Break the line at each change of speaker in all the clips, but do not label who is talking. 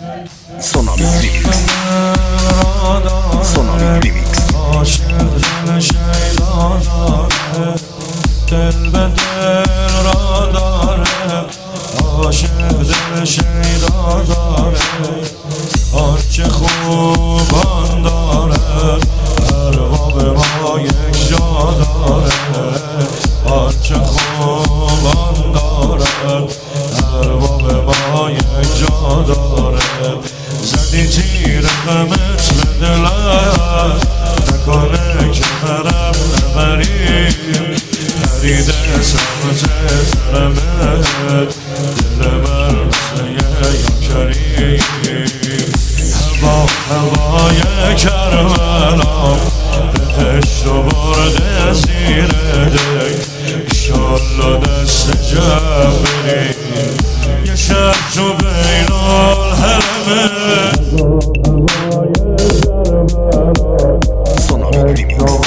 Sonamik Remix. Sonamik Remix.
دل به دل را داره، عاشق دل شیدا داره، آنچه خوبان داره، ارباب ما یک جا داره، آنچه خوبان داره، ارباب ما یک جا داره. زدی تیر غمت به دلت، نکنه که برم نبریم، پریده سمت طرفت، دل من مثل یا کریم. هوای کربلا بهشت و برده زیر دی، ایشالله دست جمع بریم یه شب تو بین الحرمه.
Sonamik Remix.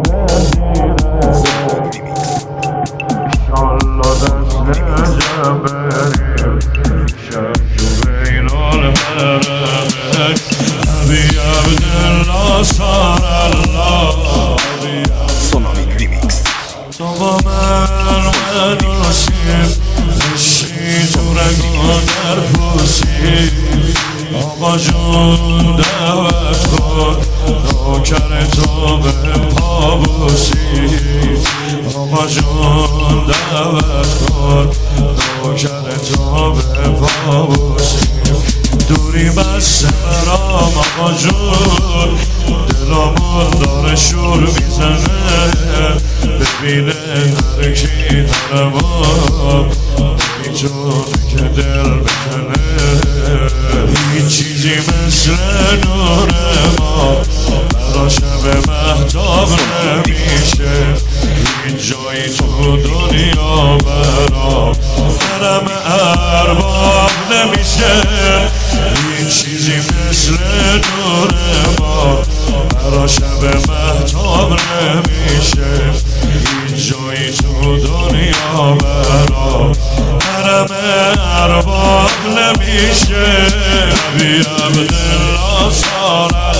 Sonamik Remix.
تو با من دوستیم، عشقی تو رگو در پوسی، آقا جون دعوت کن نوکر تو به پا بوسی، آقا جون دعوت کن نوکر تو به پا بوسی. دوری بسته برام آقا جون، دلمون داره شور میزنه، ببینه هرکی حرمم نمیتونه که دل بکنه. هیچ چیزی مثل نور ما برا شب مهتاب نمیشه، هیچ جایی تو دنیا برا حرم ارباب نمیشه. هیچ چیزی مثل نور ما برا شب مهتاب نمیشه، هیچ جایی تو دنیا برا حرم ارباب نمیشه. نبی عبدالله صلی